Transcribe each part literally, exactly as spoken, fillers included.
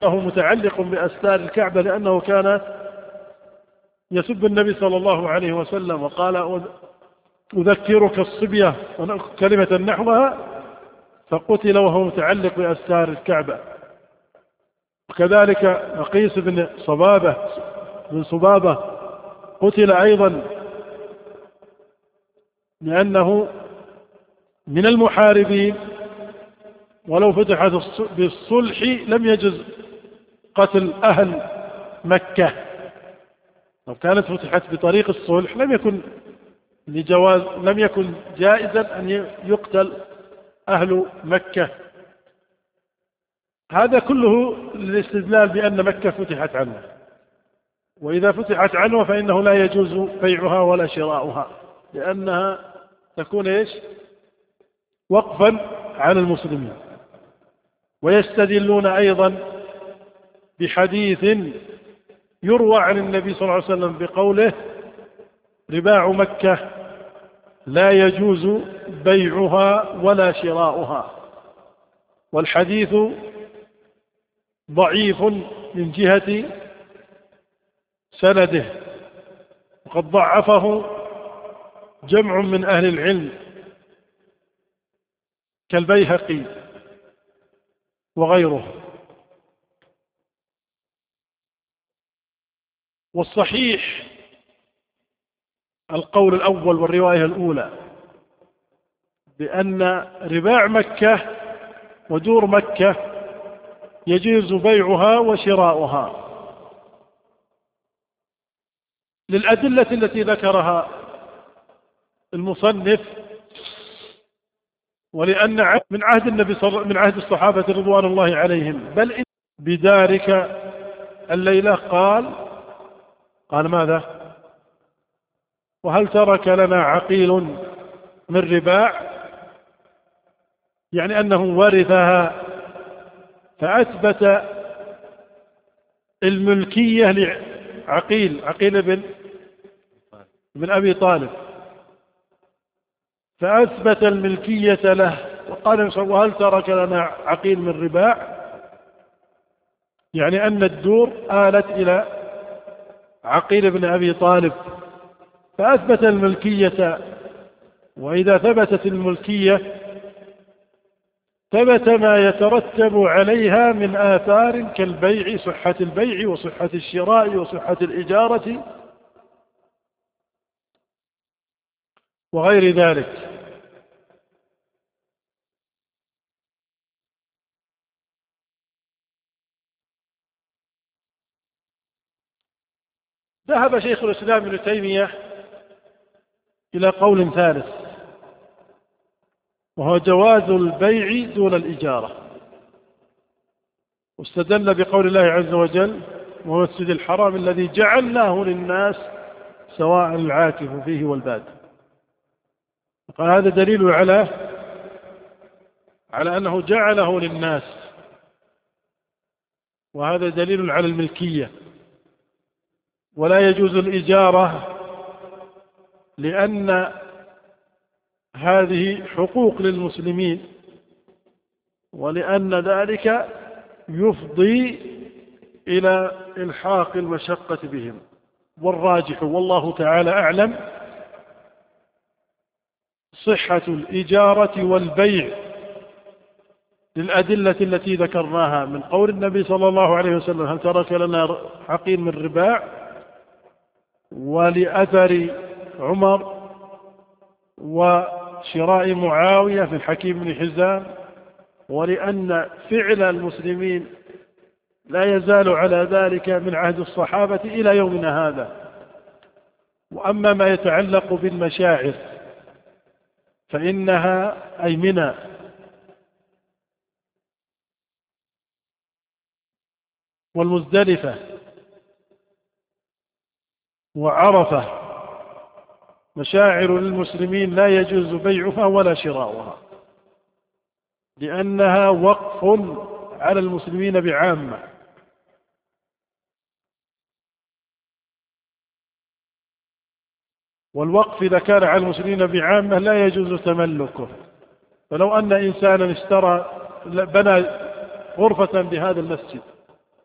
أنه متعلق بأستار الكعبة لأنه كان يسب النبي صلى الله عليه وسلم وقال أذكرك الصبية كلمة نحوها، فقتل وهو متعلق بأستار الكعبة. وكذلك نقيس بن صبابة بن صبابة قتل أيضا لأنه من المحاربين، ولو فتحت بالصلح لم يجز قتل أهل مكة. لو كانت فتحت بطريق الصلح لم يكن لجواز لم يكن جائزا أن يقتل أهل مكة. هذا كله للاستدلال بأن مكة فتحت عنه، وإذا فتحت عنه فإنه لا يجوز بيعها ولا شراؤها، لأنها تكون إيش؟ وقفا على المسلمين. ويستدلون أيضا بحديث يروى عن النبي صلى الله عليه وسلم بقوله: رباع مكة لا يجوز بيعها ولا شراؤها. والحديث ضعيف من جهة سنده، وقد ضعفه جمع من أهل العلم كالبيهقي وغيره. والصحيح القول الأول والرواية الأولى بأن رباع مكة ودور مكة يجوز بيعها وشراؤها للأدلة التي ذكرها المصنف، ولأن من عهد النبي صل... من عهد الصحابة رضوان الله عليهم. بل إن بدارك الليلة قال قال ماذا؟ وهل ترك لنا عقيل من رباع، يعني أنه ورثها، فأثبت الملكية لعقيل عقيل بن بن أبي طالب، فأثبت الملكية له. وقال: وهل ترك لنا عقيل من رباع، يعني أن الدور آلت إلى عقيل بن أبي طالب، فأثبت الملكية. وإذا ثبتت الملكية ثبت ما يترتب عليها من آثار كالبيع، صحة البيع وصحة الشراء وصحة الإجارة وغير ذلك. ذهب شيخ الإسلام ابن تيمية إلى قول ثالث، وهو جواز البيع دون الإجارة، واستدل بقول الله عز وجل: وهو المسجد الحرام الذي جعلناه للناس سواء العاكف فيه والباد. قال هذا دليل على على أنه جعله للناس، وهذا دليل على الملكية. ولا يجوز الإجارة لأن هذه حقوق للمسلمين، ولأن ذلك يفضي إلى إلحاق المشقة بهم. والراجح والله تعالى أعلم صحة الإجارة والبيع للأدلة التي ذكرناها من قول النبي صلى الله عليه وسلم: هل ترك لنا عقيل من رباع، ولأثر عمر وشراء معاوية في الحكيم بن حزام، ولأن فعل المسلمين لا يزال على ذلك من عهد الصحابة إلى يومنا هذا. وأما ما يتعلق بالمشاعر فإنها أي منى والمزدلفة وعرفة مشاعر للمسلمين لا يجوز بيعها ولا شراؤها، لأنها وقف على المسلمين بعامة. والوقف إذا كان على المسلمين بعامة لا يجوز تملكه. فلو أن إنسانا اشترى بنى غرفة بهذا المسجد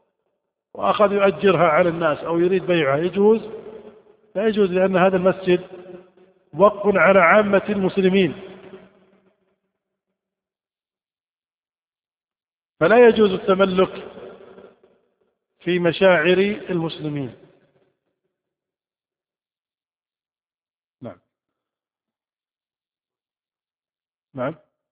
وأخذ يؤجرها على الناس أو يريد بيعها يجوز؟ لا يجوز، لأن هذا المسجد وقف على عامة المسلمين، فلا يجوز التملك في مشاعر المسلمين. نعم. نعم.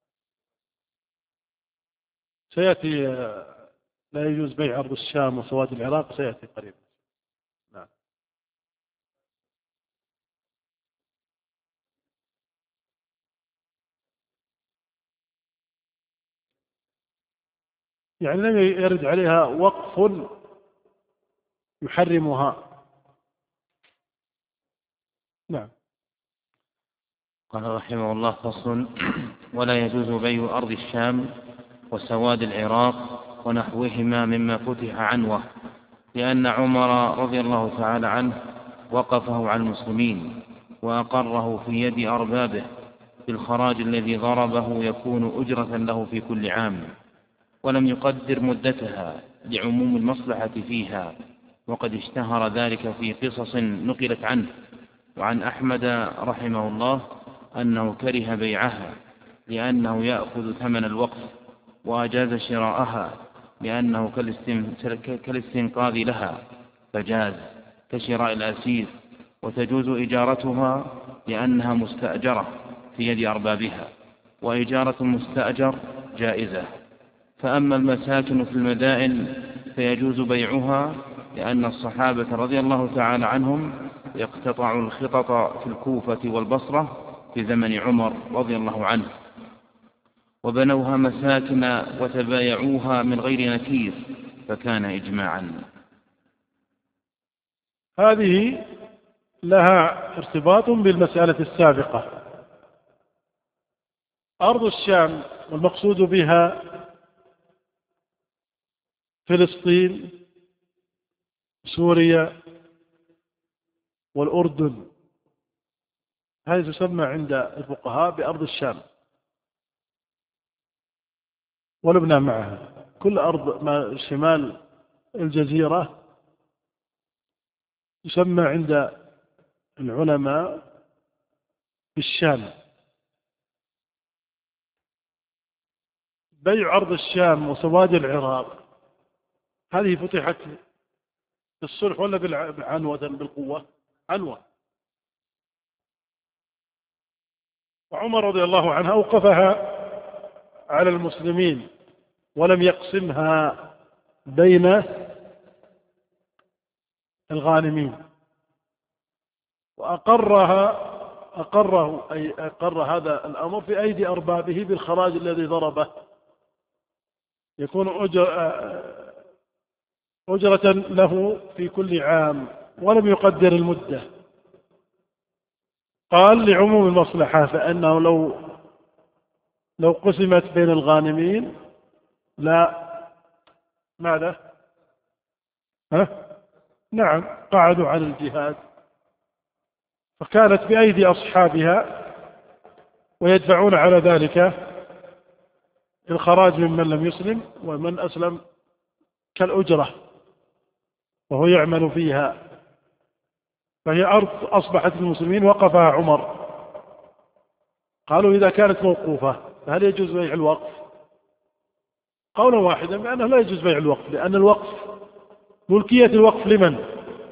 سيأتي. لا يجوز بيع أرض الشام وسواد العراق، سيأتي قريبا. نعم. يعني لم يرد عليها وقف يحرمها. نعم. قال رحمه الله: فصل: ولا يجوز بيع أرض الشام وسواد العراق ونحوهما مما فتح عنوه، لأن عمر رضي الله تعالى عنه وقفه على المسلمين وأقره في يد أربابه بالخراج الذي ضربه يكون أجرة له في كل عام، ولم يقدر مدتها لعموم المصلحة فيها، وقد اشتهر ذلك في قصص نقلت عنه. وعن أحمد رحمه الله أنه كره بيعها لأنه يأخذ ثمن الوقف، وأجاز شراءها لأنه كالاستنقاذ لها فجاز كشراء الأسير، وتجوز إجارتها لأنها مستأجرة في يد أربابها، وإجارة المستأجر جائزة. فأما المساكن في المدائن فيجوز بيعها، لأن الصحابة رضي الله تعالى عنهم يقتطعوا الخطط في الكوفة والبصرة في زمن عمر رضي الله عنه، وبنوها مساكن وتبايعوها من غير نكير، فكان إجماعا. هذه لها ارتباط بالمسألة السابقة. أرض الشام والمقصود بها فلسطين، سوريا، والأردن، هذه تسمى عند الفقهاء بأرض الشام، ولبنان معها. كل أرض ما شمال الجزيرة تسمى عند العلماء بالشام. بيع أرض الشام وسواد العراق هذه فتحت بالصلح ولا بالعنوة بالقوة؟ عنوة. وعمر رضي الله عنه أوقفها على المسلمين ولم يقسمها بين الغانمين، وأقرها أقره أي أقر هذا الأمر في أيدي أربابه بالخراج الذي ضربه، يكون أجرة له في كل عام، ولم يقدر المدة. قال لعموم المصلحة، فأنه لو لو قسمت بين الغانمين لا ماذا؟ ها؟ نعم، قعدوا على الجهاد، فكانت بأيدي أصحابها ويدفعون على ذلك الخراج ممن لم يسلم، ومن أسلم كالأجرة وهو يعمل فيها. فهي أرض أصبحت المسلمين وقفها عمر. قالوا إذا كانت موقوفة فهل يجوز بيع الوقف؟ قولا واحدا بأنه لا يجوز بيع الوقف، لأن الوقف ملكية الوقف لمن؟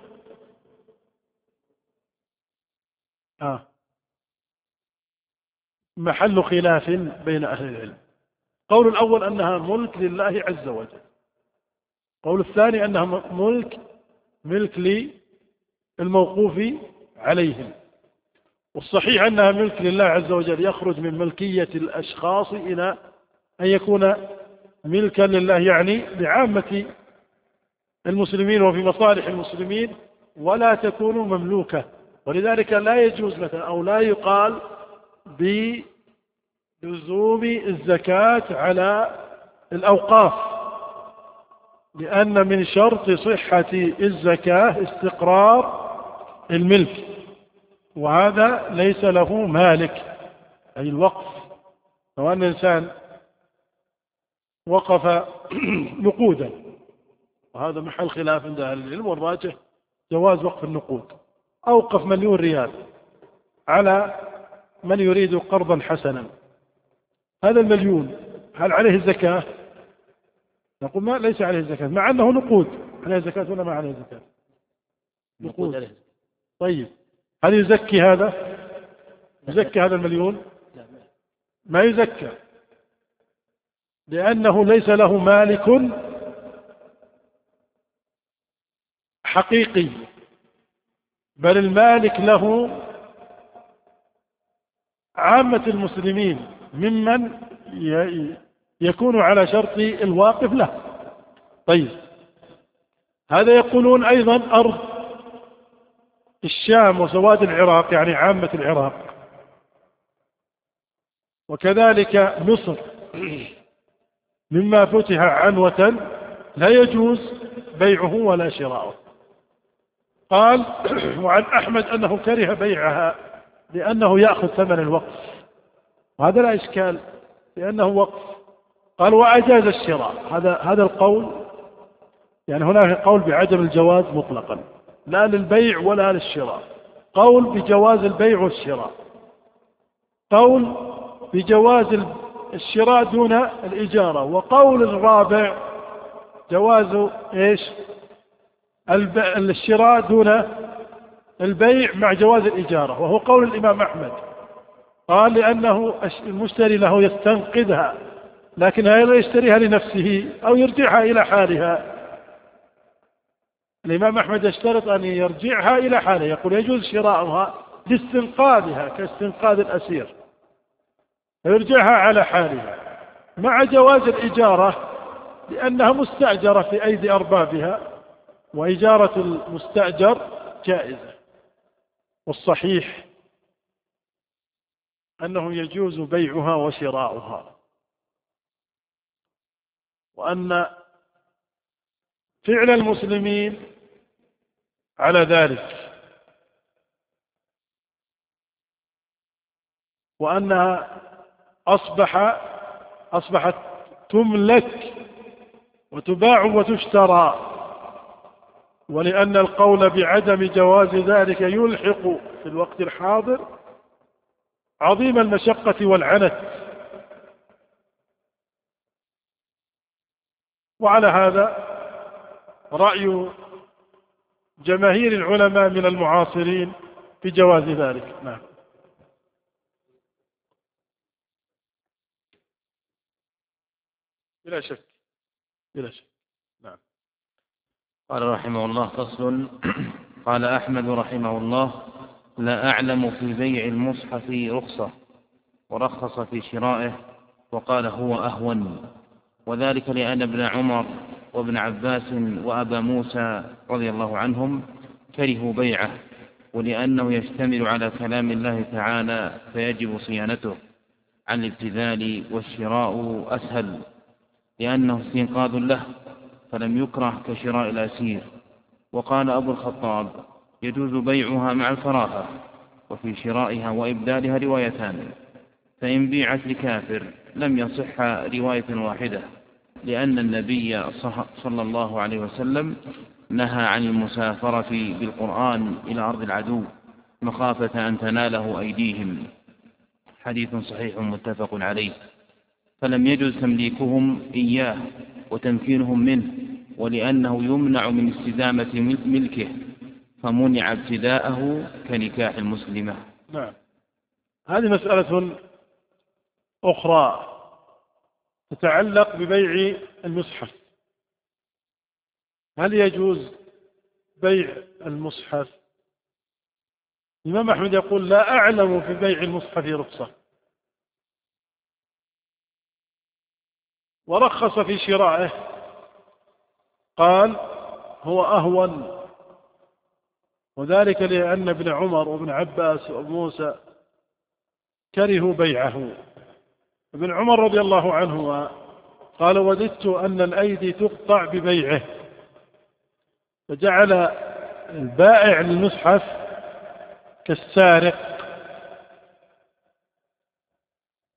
آه. محل خلاف بين أهل العلم. قول الأول أنها ملك لله عز وجل، قول الثاني أنها ملك ملك للموقوف عليهم. والصحيح أنها ملك لله عز وجل، يخرج من ملكية الأشخاص إلى أن يكون ملكا لله، يعني لعامة المسلمين وفي مصالح المسلمين، ولا تكون مملوكة. ولذلك لا يجوز مثلا أو لا يقال بلزوم الزكاة على الأوقاف، لأن من شرط صحة الزكاة استقرار الملك، وهذا ليس له مالك، أي الوقف. لو أن الإنسان وقف نقودا وهذا محل خلاف عند أهل العلم، والراجح جواز وقف النقود. أوقف مليون ريال على من يريد قرضا حسنا، هذا المليون هل عليه الزكاة؟ نقول ما ليس عليه الزكاة، مع أنه نقود. عليه الزكاة ولا ما عليه الزكاة؟ نقود. طيب هل يزكي هذا؟ يزكي هذا المليون؟ ما يزكى، لأنه ليس له مالك حقيقي، بل المالك له عامة المسلمين ممن يكون على شرط الواقف له. طيب هذا يقولون أيضا أرض الشام وسواد العراق، يعني عامة العراق، وكذلك مصر مما فتح عنوة لا يجوز بيعه ولا شراؤه. قال وعن أحمد أنه كره بيعها لأنه يأخذ ثمن الوقف، وهذا لا إشكال لأنه وقف. قال وأجاز الشراء، هذا هذا القول، يعني هناك قول بعدم الجواز مطلقا، لا للبيع ولا للشراء، قول بجواز البيع والشراء، قول بجواز الشراء دون الإجارة، وقول الرابع جواز إيش الشراء دون البيع مع جواز الإجارة، وهو قول الإمام أحمد. قال لأنه المشتري له يستنقذها، لكن هل يشتريها لنفسه أو يرجعها إلى حالها؟ الإمام أحمد يشترط أن يرجعها إلى حالها، يقول يجوز شراؤها لاستنقاذها كاستنقاذ الأسير، فيرجعها على حالها مع جواز الإجارة لأنها مستأجرة في أيدي أربابها، وإجارة المستأجر جائزة. والصحيح أنه يجوز بيعها وشراؤها، وأن فعل المسلمين على ذلك، وأنها أصبح أصبحت تملك وتباع وتشترى، ولأن القول بعدم جواز ذلك يلحق في الوقت الحاضر عظيم المشقة والعنت. وعلى هذا رأي جماهير العلماء من المعاصرين بجواز ذلك. نعم. بلا شك بلا شك. نعم. قال رحمه الله فصل. قال أحمد رحمه الله لا أعلم في بيع المصحف رخصة، ورخص في شرائه وقال هو أهون، وذلك لأن ابن عمر وابن عباس وأبا موسى رضي الله عنهم كرهوا بيعه، ولأنه يشتمل على كلام الله تعالى فيجب صيانته عن الابتذال، والشراء أسهل لأنه استنقاذ له فلم يكره كشراء الأسير. وقال أبو الخطاب يجوز بيعها مع الكراهة، وفي شرائها وإبدالها روايتان، فإن بيعت لكافر لم يصح رواية واحدة، لأن النبي صلى الله عليه وسلم نهى عن المسافرة بالقرآن إلى أرض العدو مخافة أن تناله أيديهم، حديث صحيح متفق عليه، فلم يجوز تمليكهم إياه وتمكينهم منه، ولأنه يمنع من استدامة ملكه فمنع ابتداءه كنكاح المسلمة. نعم. هذه مسألة أخرى تتعلق ببيع المصحف. هل يجوز بيع المصحف؟ الإمام أحمد يقول لا أعلم في بيع المصحف رخصة، ورخص في شرائه، قال هو أهون، وذلك لأن ابن عمر وابن عباس وابن موسى كرهوا بيعه. ابن عمر رضي الله عنه قال وددت أن الأيدي تقطع ببيعه، فجعل البائع للمصحف كالسارق.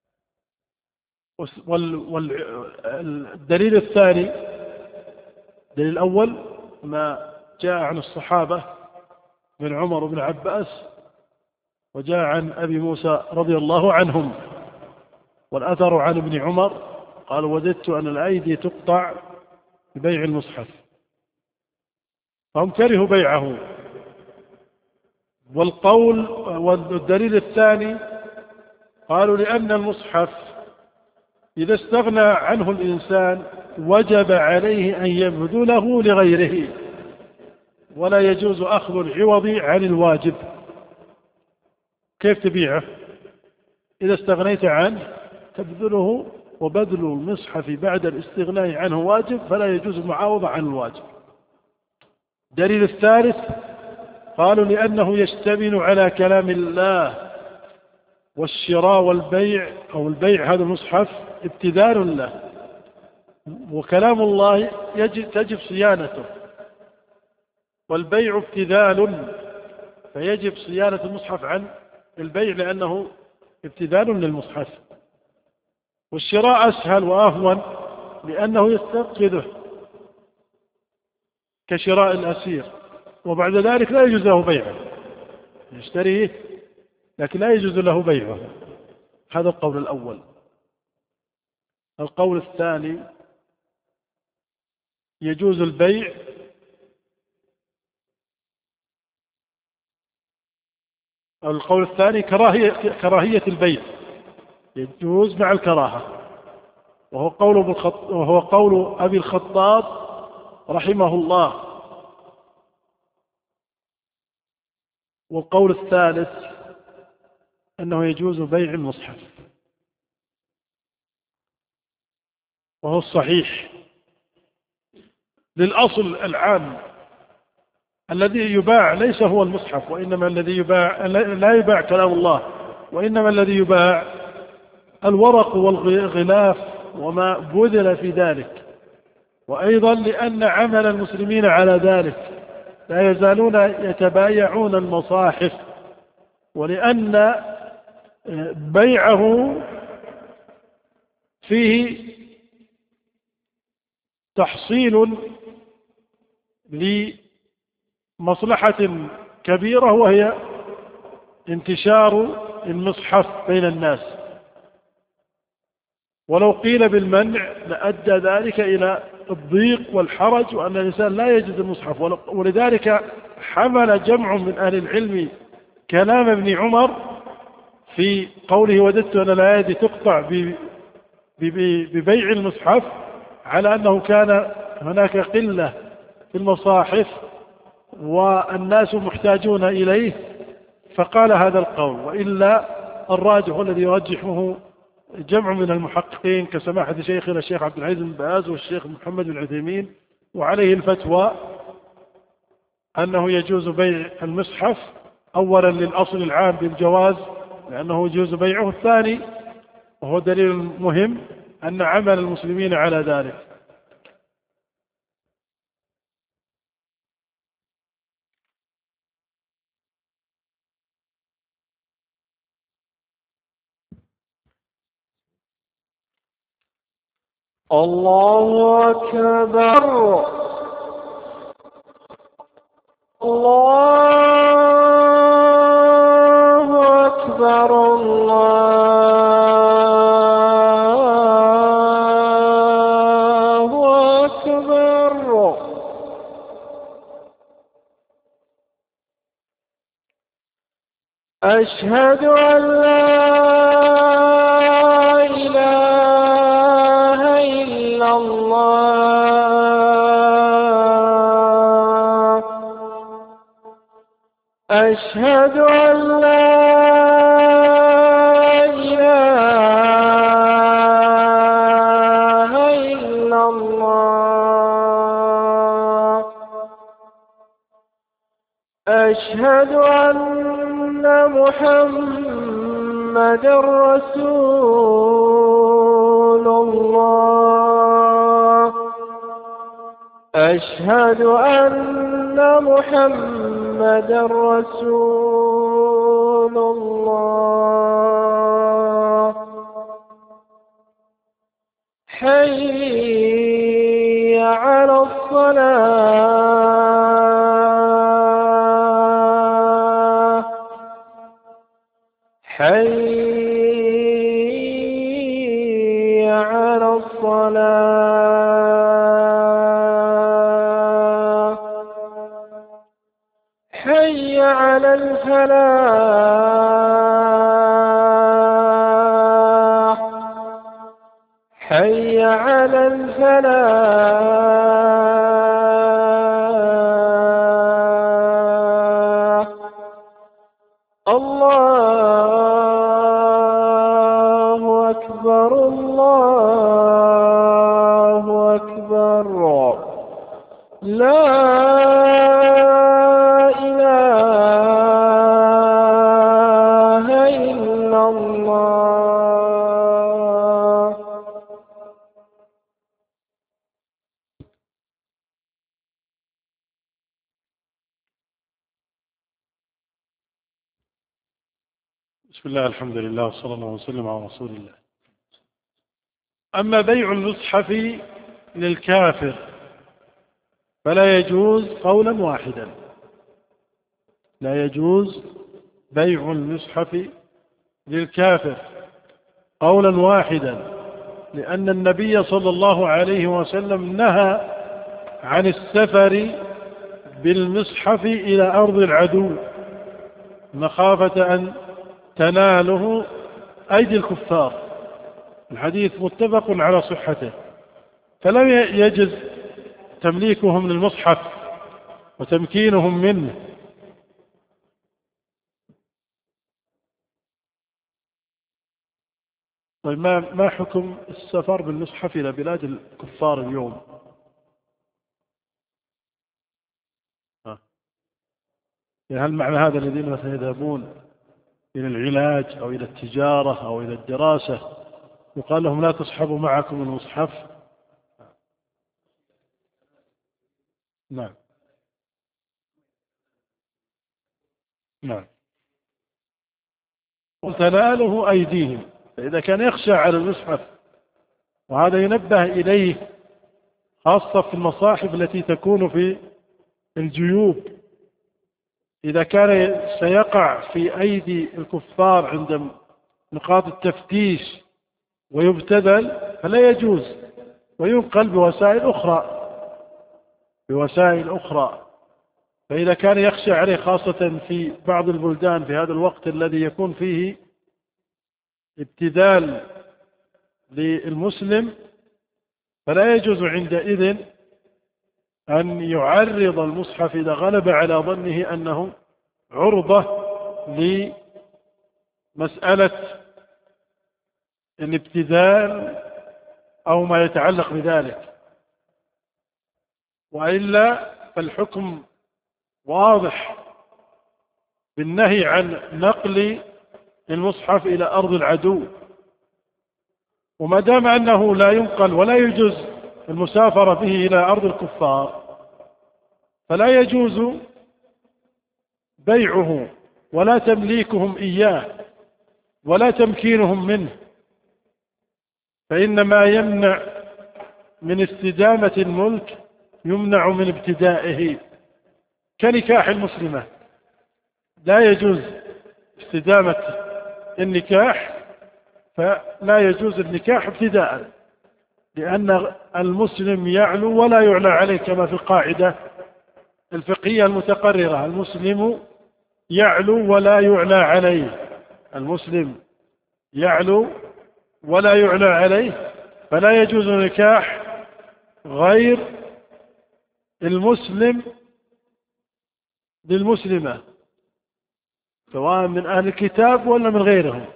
والدليل الثاني الدليل الأول ما جاء عن الصحابة من عمر وابن عباس، وجاء عن أبي موسى رضي الله عنهم، والأثر عن ابن عمر قال: وددت أن الأيدي تقطع ببيع المصحف، فهم كرهوا بيعه. والقول والدليل الثاني قالوا: لأن المصحف إذا استغنى عنه الإنسان وجب عليه أن يبذله لغيره، ولا يجوز أخذ العوض عن الواجب. كيف تبيعه إذا استغنيت عنه؟ تبذله، وبذل المصحف بعد الاستغناء عنه واجب، فلا يجوز المعاوضة عن الواجب. دليل الثالث قالوا: لأنه يشتمل على كلام الله، والشراء والبيع أو البيع هذا المصحف ابتذال له، وكلام الله يجب تجب صيانته، والبيع ابتذال، فيجب صيانة المصحف عن البيع لأنه ابتذال للمصحف. والشراء أسهل وأهون لأنه يستنقذه كشراء الأسير، وبعد ذلك لا يجوز له بيعه، يشتريه لكن لا يجوز له بيعه. هذا القول الأول. القول الثاني: يجوز البيع القول الثاني كراهية, كراهية البيع، يجوز مع الكراهة، وهو قول, وهو قول أبي الخطاب رحمه الله. والقول الثالث أنه يجوز بيع المصحف، وهو الصحيح للأصل العام الذي يباع ليس هو المصحف، وإنما الذي يباع لا يباع كلام الله، وإنما الذي يباع الورق والغلاف وما بذل في ذلك. وأيضا لأن عمل المسلمين على ذلك لا يزالون يتبايعون المصاحف، ولأن بيعه فيه تحصيل لمصلحة كبيرة، وهي انتشار المصحف بين الناس، ولو قيل بالمنع لأدى ذلك إلى الضيق والحرج، وأن الإنسان لا يجد المصحف. ولذلك حمل جمع من أهل العلم كلام ابن عمر في قوله: وددت أن الأيدي تقطع ببيع المصحف، على أنه كان هناك قلة في المصاحف والناس محتاجون إليه، فقال هذا القول. وإلا الراجح الذي يرجحه جمع من المحققين كسماحة شيخنا الشيخ عبد العزيز بن باز والشيخ محمد بن عثيمين، وعليه الفتوى أنه يجوز بيع المصحف، أولا للأصل العام بالجواز لأنه يجوز بيعه، الثاني وهو دليل مهم أن عمل المسلمين على ذلك. الله أكبر، الله أكبر، الله أكبر. أشهد أن لا إله إلا الله، أشهد أن لا إله إلا الله، أشهد أن محمدًا رسول الله، أشهد أن محمدًا رسول الله. حي على الصلاة حي على الصلاة حي على الفلاح حي على الفلاح الله أكبر الله أكبر لا إله إلا الله. بسم الله الحمد لله وصلى الله وسلم على رسول الله. أما بيع المصحف للكافر فلا يجوز قولا واحدا، لا يجوز بيع المصحف للكافر قولا واحدا، لأن النبي صلى الله عليه وسلم نهى عن السفر بالمصحف إلى أرض العدو مخافة أن تناله أيدي الكفار. الحديث متفق على صحته، فلم يجز تمليكهم للمصحف وتمكينهم منه. طيب ما ما حكم السفر بالمصحف إلى بلاد الكفار اليوم؟ هل معنى هذا الذين مثلا يذهبون إلى العلاج أو إلى التجارة أو إلى الدراسة يقال لهم لا تصحبوا معكم المصحف؟ نعم نعم. وتناله أيديهم، فإذا كان يخشى على المصحف، وهذا ينبه إليه خاصة في المصاحف التي تكون في الجيوب، إذا كان سيقع في أيدي الكفار عند نقاط التفتيش ويبتذل فلا يجوز، وينقل بوسائل أخرى بوسائل أخرى. فإذا كان يخشى عليه خاصة في بعض البلدان في هذا الوقت الذي يكون فيه ابتذال للمسلم، فلا يجوز عندئذ أن يعرض المصحف إذا غلب على ظنه أنه عرضة لمسألة الابتذال أو ما يتعلق بذلك، وإلا فالحكم واضح بالنهي عن نقل المصحف إلى أرض العدو. وما دام أنه لا ينقل ولا يجوز المسافرة به إلى أرض الكفار، فلا يجوز بيعه ولا تمليكهم إياه ولا تمكينهم منه، فإنما يمنع من استدامة الملك يمنع من ابتدائه، كنكاح المسلمة لا يجوز استدامة النكاح، فلا يجوز النكاح ابتداء، لأن المسلم يعلو ولا يعلى عليه، كما في القاعدة الفقهية المتقررة: المسلم يعلو ولا يعلى عليه، المسلم يعلو ولا يعلى عليه، فلا يجوز نكاح غير المسلم للمسلمة سواء من أهل الكتاب ولا من غيرهم.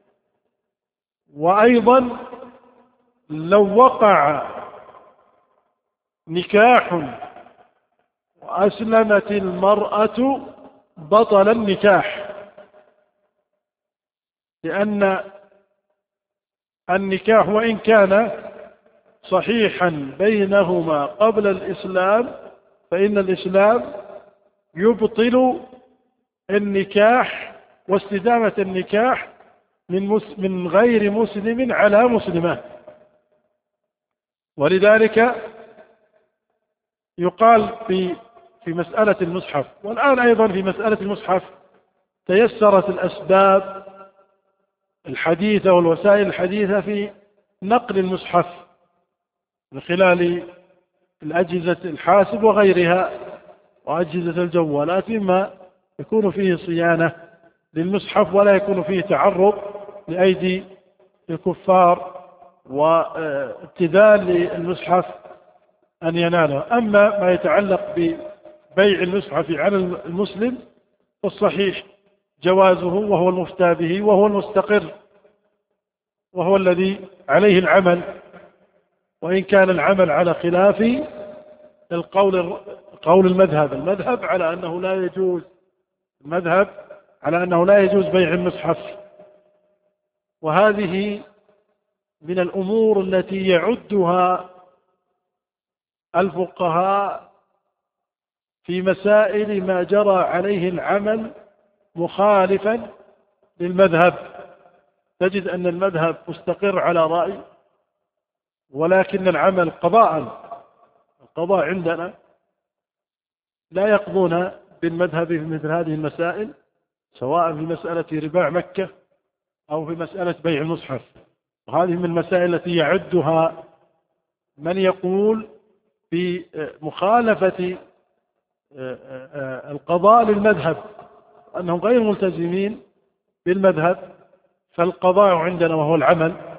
وأيضا لو وقع نكاح وأسلمت المرأة بطل النكاح، لأن النكاح وإن كان صحيحا بينهما قبل الإسلام، فإن الإسلام يبطل النكاح واستدامة النكاح من, من غير مسلم على مسلمة. ولذلك يقال في في مسألة المصحف، والآن أيضا في مسألة المصحف تيسرت الأسباب الحديثة والوسائل الحديثة في نقل المصحف من خلال الأجهزة الحاسب وغيرها وأجهزة الجوالات، مما يكون فيه صيانة للمصحف ولا يكون فيه تعرض لأيدي الكفار وابتذال للمصحف أن يناله. أما ما يتعلق ببيع المصحف على المسلم فالصحيح جوازه، وهو المفتى به وهو المستقر وهو الذي عليه العمل، وإن كان العمل على خلاف القول قول المذهب المذهب على أنه لا يجوز المذهب على أنه لا يجوز بيع المصحف. وهذه من الأمور التي يعدها الفقهاء في مسائل ما جرى عليه العمل مخالفا للمذهب. تجد أن المذهب مستقر على رأي، ولكن العمل قضاء القضاء عندنا لا يقضون بالمذهب في مثل هذه المسائل، سواء في مسألة رباع مكة أو في مسألة بيع المصحف. وهذه من المسائل التي يعدها من يقول بمخالفة القضاء للمذهب أنهم غير ملتزمين بالمذهب، فالقضاء عندنا وهو العمل